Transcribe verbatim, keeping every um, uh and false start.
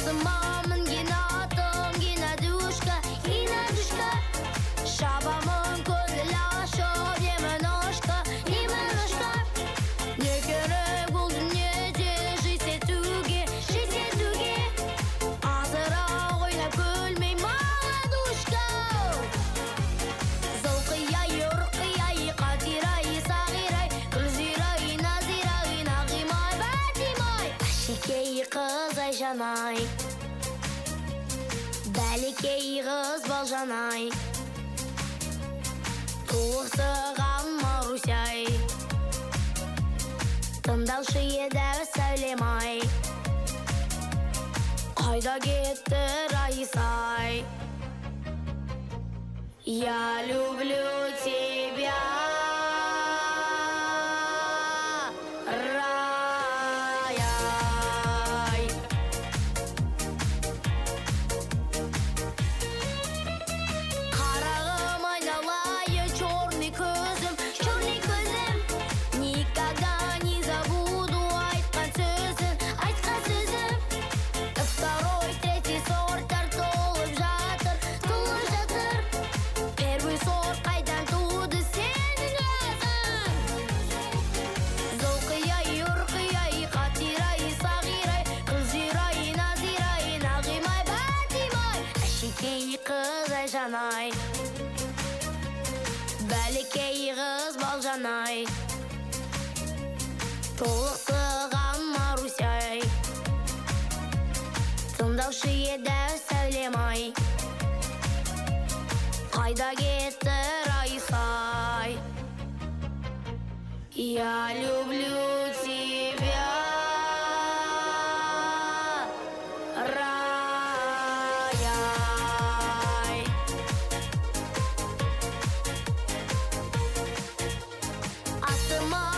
Асымамын генатым, генадушка, генадушка. Шабамын көңіл ашып, немін ошқа, немін ошқа. Не керек бұл дүниеде жизнь етуге, жизнь етуге. Асыра ойнап күлмей маладушка. Зылқияй, ұрқияй, қатирай, сағирай, күлзирай, назирай, нағимай, бәдимай. Әшекей қыз айжанай, бәлекей қыз балжанай, туғысыған Марусяй, тыңдаушы еді сәулемай. Қайда кетті Раисай? Я люблю тебя, Раяй. Қарағым айналайы, черный көзім, черный көзім. Никогда не забуду айтқан сөзін, айтқан сөзім. Второй, третий сорттар толып жатыр, толып жатыр. Первый сорт қайдан туды сенің өзің? Зылқияй, ұрқияй, қатирай, сағирай, күлзирай, назирай, нағимай, бәдимай. Әшекей қыз айжанай, бәлекей қыз балжанай, толықсыған Марусяй, тыңдаушы еді сәулемай. Қайда кетті Раисай? Я люблю тебя, Раяй. Асыма